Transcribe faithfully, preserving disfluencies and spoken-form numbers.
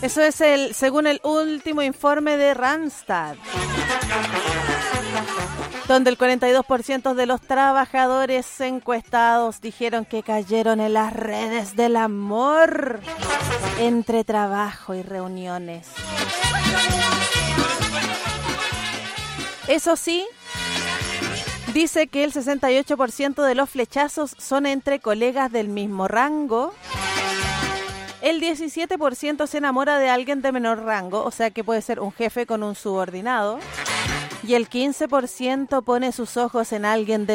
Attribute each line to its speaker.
Speaker 1: Eso es el según el último informe de Randstad, donde el cuarenta y dos por ciento de los trabajadores encuestados dijeron que cayeron en las redes del amor entre trabajo y reuniones. Eso sí, dice que el sesenta y ocho por ciento de los flechazos son entre colegas del mismo rango. El diecisiete por ciento se enamora de alguien de menor rango, o sea que puede ser un jefe con un subordinado. Y el quince por ciento pone sus ojos en alguien de